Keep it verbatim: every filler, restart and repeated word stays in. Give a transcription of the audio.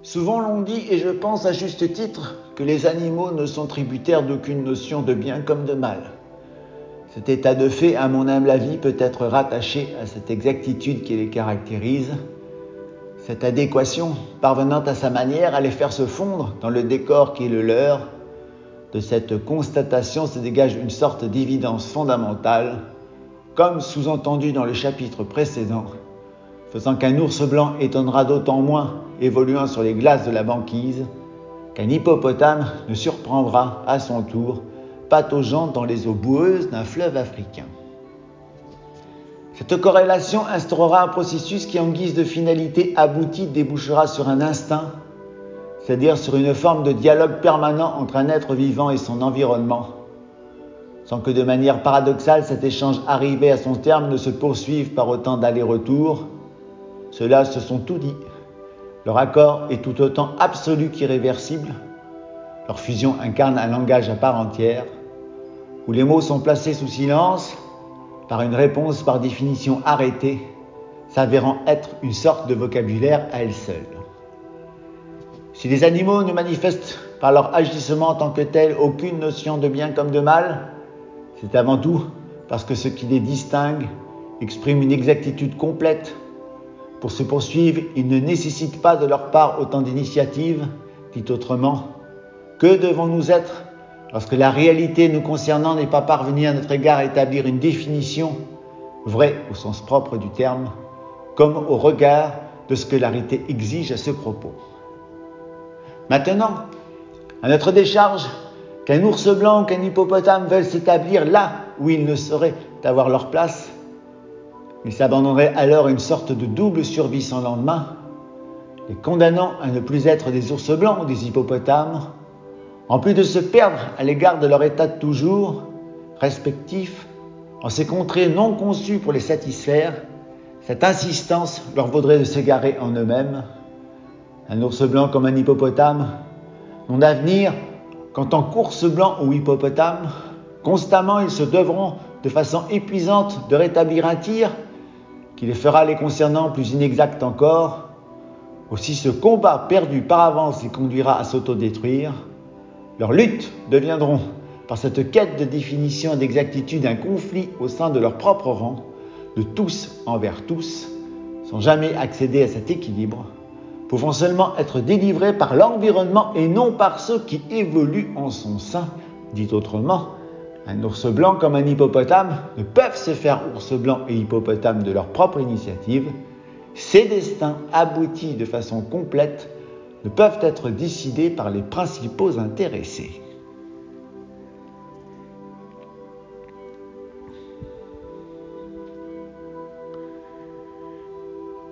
Souvent l'on dit, et je pense à juste titre, que les animaux ne sont tributaires d'aucune notion de bien comme de mal. Cet état de fait, à mon humble avis, peut être rattaché à cette exactitude qui les caractérise, cette adéquation parvenant à sa manière à les faire se fondre dans le décor qui est le leur. De cette constatation se dégage une sorte d'évidence fondamentale, comme sous-entendu dans le chapitre précédent, faisant qu'un ours blanc étonnera d'autant moins, évoluant sur les glaces de la banquise, qu'un hippopotame ne surprendra, à son tour, pataugeant dans les eaux boueuses d'un fleuve africain. Cette corrélation instaurera un processus qui, en guise de finalité aboutie, débouchera sur un instinct, c'est-à-dire sur une forme de dialogue permanent entre un être vivant et son environnement, sans que de manière paradoxale cet échange arrivé à son terme ne se poursuive par autant d'allers-retours. Ceux-là se sont tout dit. Leur accord est tout autant absolu qu'irréversible. Leur fusion incarne un langage à part entière, où les mots sont placés sous silence par une réponse par définition arrêtée, s'avérant être une sorte de vocabulaire à elle seule. Si les animaux ne manifestent par leur agissement en tant que tels aucune notion de bien comme de mal, c'est avant tout parce que ce qui les distingue exprime une exactitude complète. Pour se poursuivre, ils ne nécessitent pas de leur part autant d'initiative. Dit autrement, que devons-nous être lorsque la réalité nous concernant n'est pas parvenue à notre égard à établir une définition, vraie au sens propre du terme, comme au regard de ce que la réalité exige à ce propos. Maintenant, à notre décharge, qu'un ours blanc ou qu'un hippopotame veulent s'établir là où ils ne sauraient avoir leur place, ils s'abandonneraient alors à une sorte de double survie sans lendemain, les condamnant à ne plus être des ours blancs ou des hippopotames, en plus de se perdre à l'égard de leur état de toujours, respectif, en ces contrées non conçues pour les satisfaire. Cette insistance leur vaudrait de s'égarer en eux-mêmes. Un ours blanc comme un hippopotame n'ont d'avenir qu'en tant qu'ours blanc ou hippopotame. Constamment, ils se devront, de façon épuisante, de rétablir un tir qui les fera les concernant plus inexacts encore. Aussi, ce combat perdu par avance les conduira à s'autodétruire. Leurs luttes deviendront, par cette quête de définition et d'exactitude, un conflit au sein de leur propre rang, de tous envers tous, sans jamais accéder à cet équilibre, pouvant seulement être délivrés par l'environnement et non par ceux qui évoluent en son sein. Dit autrement, un ours blanc comme un hippopotame ne peuvent se faire ours blanc et hippopotame de leur propre initiative. Ces destins aboutis de façon complète ne peuvent être décidés par les principaux intéressés.